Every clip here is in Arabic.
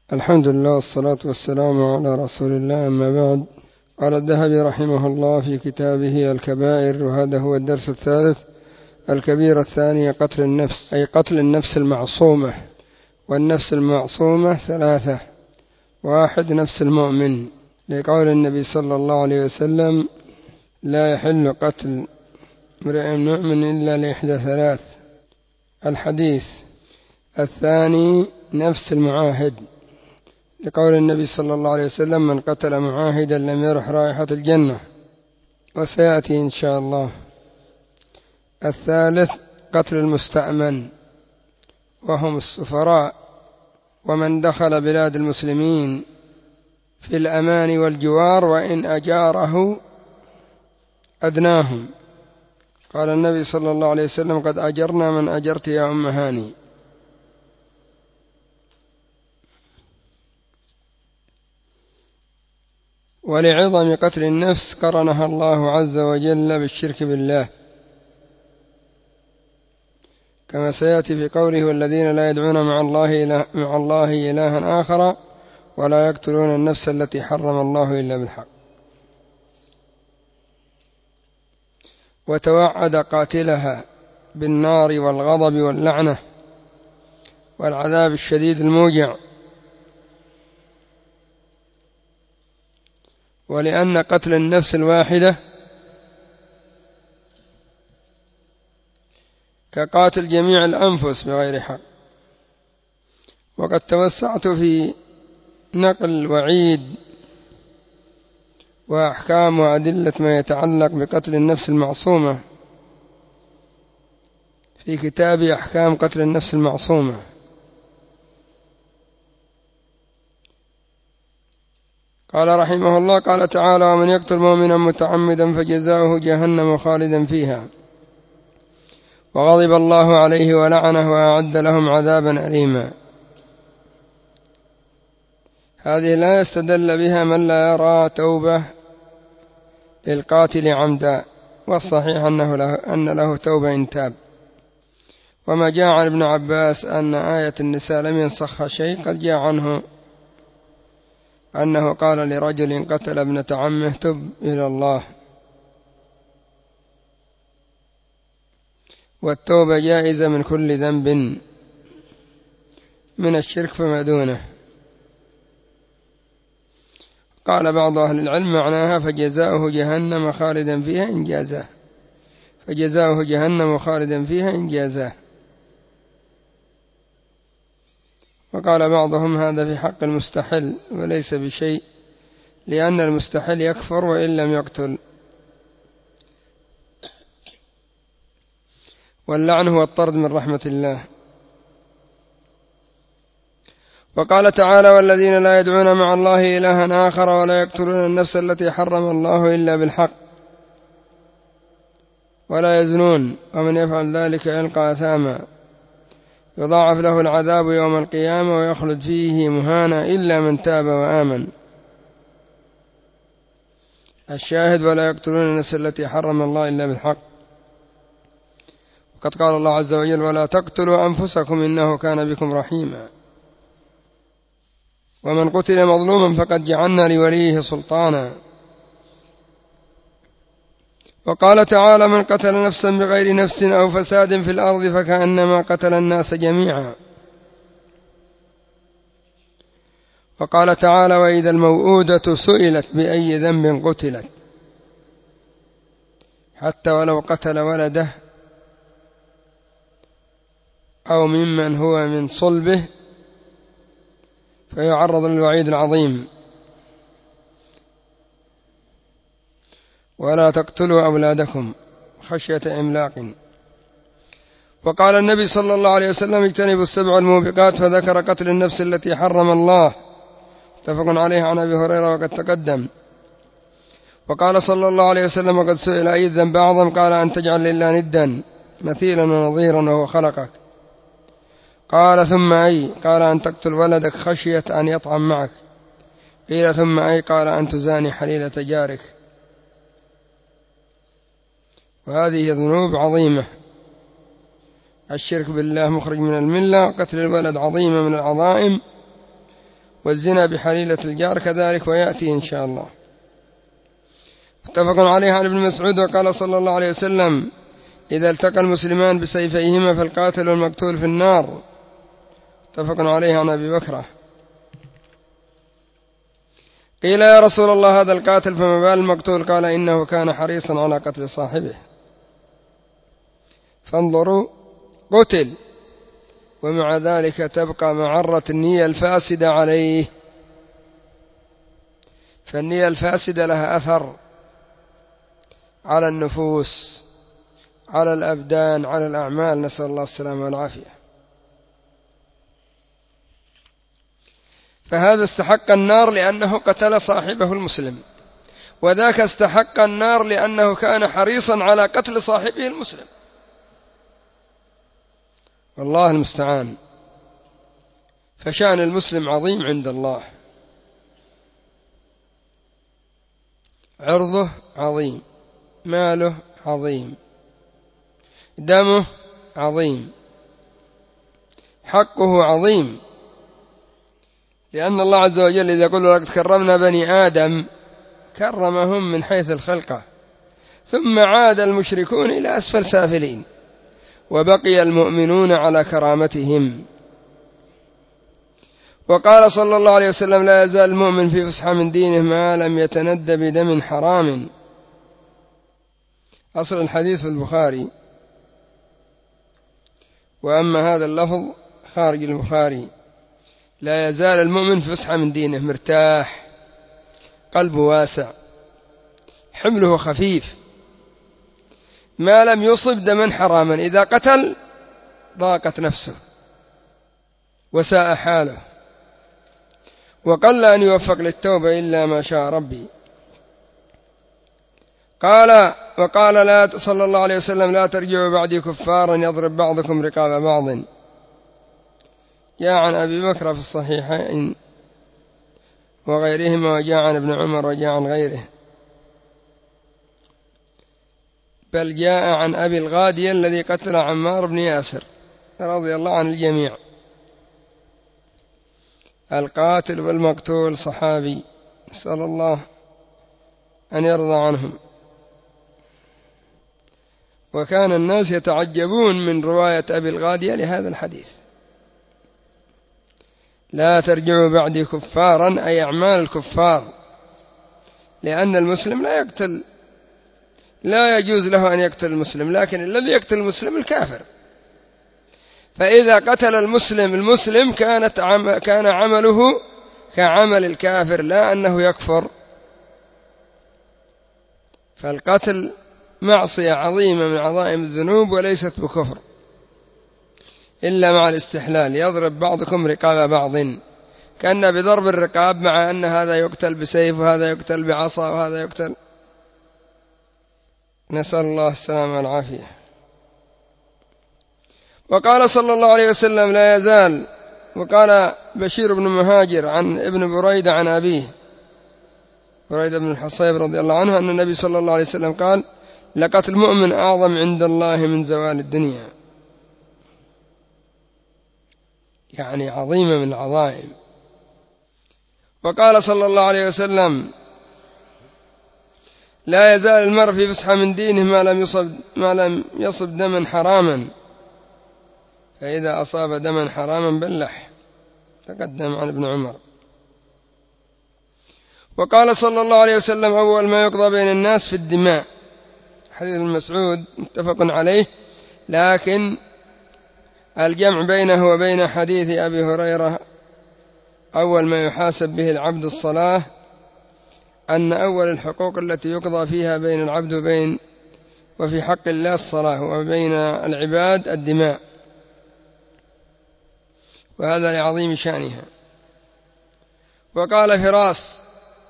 الحمد لله والصلاة والسلام على رسول الله، أما بعد. قال الذهبي رحمه الله في كتابه الكبائر، وهذا هو الدرس الثالث: الكبيرة الثانية قتل النفس، أي قتل النفس المعصومة. والنفس المعصومة ثلاثة: واحد، نفس المؤمن، لقول النبي صلى الله عليه وسلم: لا يحل قتل امرئ مؤمن إلا لإحدى ثلاث، الحديث. الثاني نفس المعاهد، لقول النبي صلى الله عليه وسلم: من قتل معاهدا لم يرح رائحة الجنة، وسيأتي إن شاء الله. الثالث قتل المستأمن، وهم السفراء ومن دخل بلاد المسلمين في الأمان والجوار، وإن أجاره أدناهم. قال النبي صلى الله عليه وسلم: قد أجرنا من أجرت يا أم هاني. ولعظم قتل النفس قرنها الله عز وجل بالشرك بالله، كما سيأتي في قوله: والذين لا يدعون مع الله إلها آخر ولا يقتلون النفس التي حرم الله إلا بالحق. وتوعد قاتلها بالنار والغضب واللعنة والعذاب الشديد الموجع. ولأن قتل النفس الواحدة كقاتل جميع الأنفس بغير حق. وقد توسعت في نقل وعيد وأحكام وأدلة ما يتعلق بقتل النفس المعصومة في كتاب أحكام قتل النفس المعصومة. قال رحمه الله: قال تعالى: ومن يقتل مؤمنا متعمدا فجزاؤه جهنم خالدا فيها وغضب الله عليه ولعنه وأعد لهم عذابا أليما. هذه لا يستدل بها من لا يرى توبة للقاتل عمدا، والصحيح أن له توبة إن تاب. وما جاء عن ابن عباس أن آية النساء لم ينسخها شيء، قد جاء عنه أنه قال لرجل قتل ابنة عمه: تب إلى الله. والتوبة جائزة من كل ذنب من الشرك فما دونه. قال بعض أهل العلم معناها: فجزاؤه جهنم خالدا فيها إن جازاه، فجزاؤه جهنم خالدا فيها إن جازاه. وقال بعضهم: هذا في حق المستحل وليس بشيء، لأن المستحل يكفر وإن لم يقتل. واللعن هو الطرد من رحمة الله. وقال تعالى: والذين لا يدعون مع الله إلها آخر ولا يقتلون النفس التي حرم الله إلا بالحق ولا يزنون ومن يفعل ذلك يلقى أثاما يضاعف له العذاب يوم القيامة ويخلد فيه مهانا إلا من تاب وآمن. الشاهد: ولا يقتلون النفس التي حرم الله إلا بالحق. وقد قال الله عز وجل: ولا تقتلوا أنفسكم إنه كان بكم رحيما. ومن قتل مظلوما فقد جعلنا لوليه سلطانا. وقال تعالى: من قتل نفسا بغير نفس أو فساد في الأرض فكأنما قتل الناس جميعا. وقال تعالى: وإذا الموءودة سئلت بأي ذنب قتلت، حتى ولو قتل ولده أو ممن هو من صلبه فيعرض للوعيد العظيم. ولا تقتلوا أولادكم خشية إملاق. وقال النبي صلى الله عليه وسلم: اجتنبوا السبع الموبقات، فذكر قتل النفس التي حرم الله، متفق عليه عن أبي هريرة وقد تقدم. وقال صلى الله عليه وسلم: وقد سئل أي الذنب أعظم؟ قال: أن تجعل لله ندا مثيلا ونظيرا وهو خلقك. قال: ثم أي؟ قال: أن تقتل ولدك خشية أن يطعم معك. قيل: ثم أي؟ قال: أن تزاني حليلة جارك. وهذه ذنوب عظيمة. الشرك بالله مخرج من الملة، وقتل الولد عظيمة من العظائم، والزنا بحليلة الجار كذلك، ويأتي إن شاء الله. متفق عليه عن ابن مسعود وقال صلى الله عليه وسلم: إذا التقى المسلمان بسيفيهما فالقاتل والمقتول في النار. متفق عليه عن أبي بكرة. قيل: يا رسول الله، هذا القاتل فما بال المقتول؟ قال: إنه كان حريصا على قتل صاحبه. فانظروا، قتل ومع ذلك تبقى معرة النية الفاسدة عليه، فالنية الفاسدة لها أثر على النفوس، على الأبدان، على الأعمال، نسأل الله السلامة والعافية. فهذا استحق النار لأنه قتل صاحبه المسلم، وذاك استحق النار لأنه كان حريصا على قتل صاحبه المسلم. والله المستعان. فشأن المسلم عظيم عند الله، عرضه عظيم، ماله عظيم، دمه عظيم، حقه عظيم، لأن الله عز وجل إذا يقول: لقد كرمنا بني آدم، كرمهم من حيث الخلقة، ثم عاد المشركون إلى أسفل سافلين، وبقي المؤمنون على كرامتهم. وقال صلى الله عليه وسلم: لا يزال المؤمن في فسحة من دينه ما لم يتندى بدم حرام. أصل الحديث في البخاري، وأما هذا اللفظ خارج البخاري: لا يزال المؤمن في فسحة من دينه، مرتاح، قلبه واسع، حمله خفيف، ما لم يصب دما حراما. إذا قتل ضاقت نفسه وساء حاله، وقل أن يوفق للتوبة إلا ما شاء ربي. وقال صلى الله عليه وسلم: لا ترجعوا بعدي كفارا يضرب بعضكم رقاب بعض. جاء عن أبي بكر في الصحيحين وغيرهما، وجاء عن ابن عمر، وجاء عن غيره، بل جاء عن أبي الغادية الذي قتل عمار بن ياسر رضي الله عن الجميع. القاتل والمقتول صحابي، نسأل الله أن يرضى عنهم. وكان الناس يتعجبون من رواية أبي الغادية لهذا الحديث: لا ترجعوا بعدي كفارا، أي أعمال الكفار، لأن المسلم لا يقتل، لا يجوز له أن يقتل المسلم، لكن الذي يقتل المسلم الكافر. فإذا قتل المسلم كان عمله كعمل الكافر، لا أنه يكفر. فالقتل معصية عظيمة من عظائم الذنوب، وليست بكفر إلا مع الاستحلال. يضرب بعضكم رقاب بعض، كأن بضرب الرقاب، مع أن هذا يقتل بسيف وهذا يقتل بعصا وهذا يقتل، نسأل الله السلامة والعافية. وقال صلى الله عليه وسلم: لا يزال. وقال بشير بن مهاجر عن ابن بريدة عن أبيه بريدة بن الحصيب رضي الله عنه أن النبي صلى الله عليه وسلم قال: لقتل المؤمن أعظم عند الله من زوال الدنيا، يعني عظيمة من العظائم. وقال صلى الله عليه وسلم: لا يزال المرء في فسحة من دينه ما لم يصب دما حراما، فإذا أصاب دما حراما بلح. تقدم عن ابن عمر. وقال صلى الله عليه وسلم: أول ما يقضى بين الناس في الدماء. حديث ابن مسعود متفق عليه، لكن الجمع بينه وبين حديث أبي هريرة: أول ما يحاسب به العبد الصلاة، أن أول الحقوق التي يقضى فيها بين العبد وفي حق الله الصلاة، وبين العباد الدماء، وهذا لعظيم شأنها. وقال فراس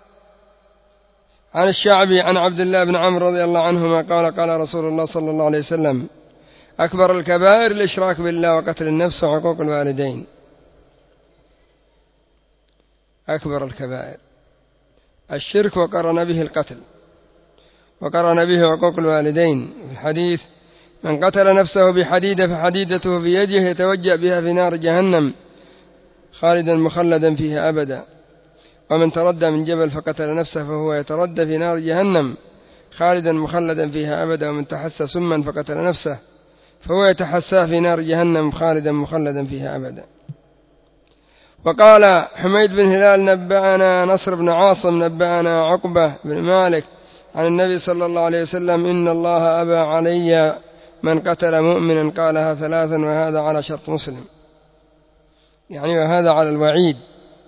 عن الشعبي عن عبد الله بن عمرو رضي الله عنهما قال: قال رسول الله صلى الله عليه وسلم: أكبر الكبائر الإشراك بالله وقتل النفس وعقوق الوالدين. أكبر الكبائر الشرك، وقرن به القتل، وقرن به عقوق الوالدين. في الحديث: من قتل نفسه بحديدة فحديدته في يده يتوجأ بها في نار جهنم خالدا مخلدا فيها أبدا. ومن تردى من جبل فقتل نفسه فهو يتردى في نار جهنم خالدا مخلدا فيها أبدا. ومن تحسى سما فقتل نفسه فهو يتحسى في نار جهنم خالدا مخلدا فيها أبدا. وقال حميد بن هلال نبأنا نصر بن عاصم نبأنا عقبة بن مالك عن النبي صلى الله عليه وسلم إن الله أبى علي من قتل مؤمنا قالها ثلاثا وهذا على شرط مسلم، يعني وهذا على الوعيد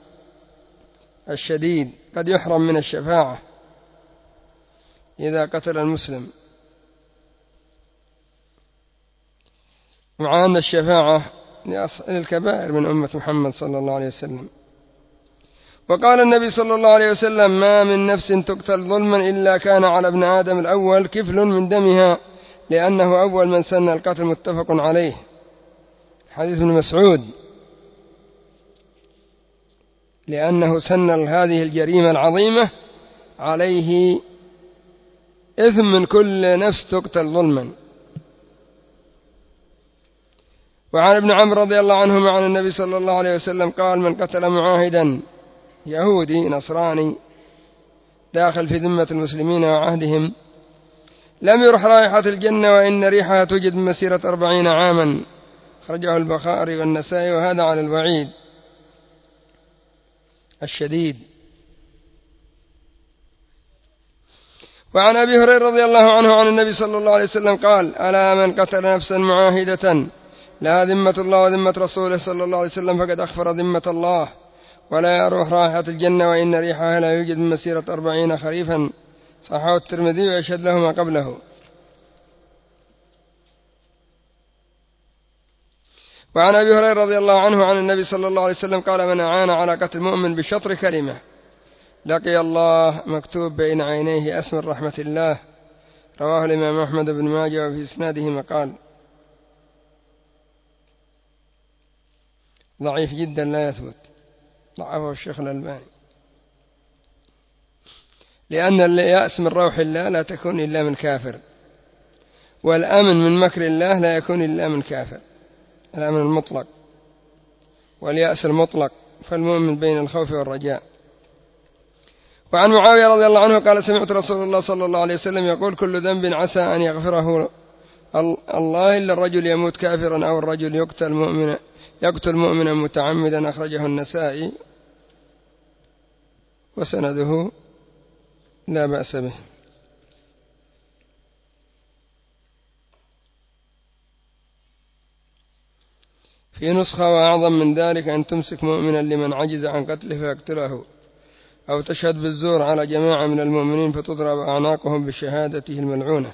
الشديد، قد يحرم من الشفاعة إذا قتل المسلم، مع أن الشفاعة للكبائر من أمة محمد صلى الله عليه وسلم. وقال النبي صلى الله عليه وسلم ما من نفس تقتل ظلما إلا كان على ابن آدم الأول كفل من دمها لأنه أول من سن القتل، متفق عليه. حديث ابن مسعود، لأنه سن هذه الجريمة العظيمة عليه إثم من كل نفس تقتل ظلما. وعن ابن عمرو رضي الله عنهما عن النبي صلى الله عليه وسلم قال من قتل معاهدا يهودي نصراني داخل في ذمة المسلمين وعهدهم لم يرح رائحة الجنة وإن ريحها توجد مسيرة 40 عاما، خرجه البخاري والنسائي، وهذا على الوعيد الشديد. وعن أبي هريرة رضي الله عنه عن النبي صلى الله عليه وسلم قال ألا من قتل نفسا معاهدة لا ذمة الله وذمة رسوله صلى الله عليه وسلم فقد أخفر ذمة الله ولا يروح رائحة الجنة وإن ريحها لا يوجد من مسيرة 40 خريفا، صححه الترمذي ويشهد له ما قبله. وعن أبي هريرة رضي الله عنه عن النبي صلى الله عليه وسلم قال من أعان على قتل مؤمن بشطر كلمة لقي الله مكتوب بين عينيه أسم رحمة الله، رواه الإمام أحمد بن ماجه وفي إسناده مقال، ضعيف جدا لا يثبت، ضعفه الشيخ الألباني، لأن اليأس من روح الله لا تكون إلا من كافر، والأمن من مكر الله لا يكون إلا من كافر، الأمن المطلق واليأس المطلق، فالمؤمن بين الخوف والرجاء. وعن معاوية رضي الله عنه قال سمعت رسول الله صلى الله عليه وسلم يقول كل ذنب عسى أن يغفره الله إلا الرجل يموت كافرا أو الرجل يقتل مؤمنا متعمدا، أخرجه النسائي وسنده لا بأس به. في نسخة وأعظم من ذلك أن تمسك مؤمنا لمن عجز عن قتله فيقتله، أو تشهد بالزور على جماعة من المؤمنين فتضرب أعناقهم بشهادته الملعونة.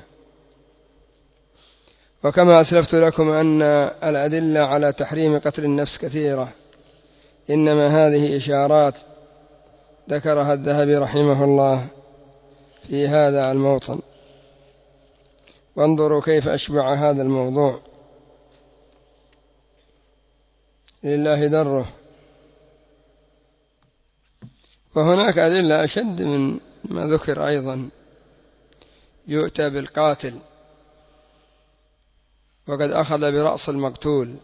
وكما أسلفت لكم أن الأدلة على تحريم قتل النفس كثيرة، إنما هذه إشارات ذكرها الذهبي رحمه الله في هذا الموطن. وانظروا كيف أشبع هذا الموضوع، لله دره. وهناك أدلة أشد من ما ذكر أيضا، يؤتى بالقاتل وقد أخذ برأس المقتول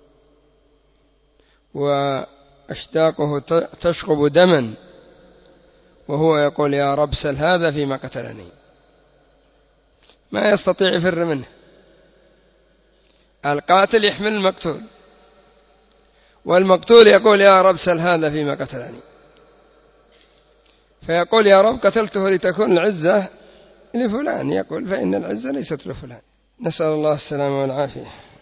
وأشداقه تشقب دما وهو يقول يا رب سل هذا فيما قتلني، ما يستطيع يفر منه. القاتل يحمل المقتول والمقتول يقول يا رب سل هذا فيما قتلني، فيقول يا رب قتلته لتكون العزة لفلان، يقول فإن العزة ليست لفلان. نسأل الله السلامة والعافية.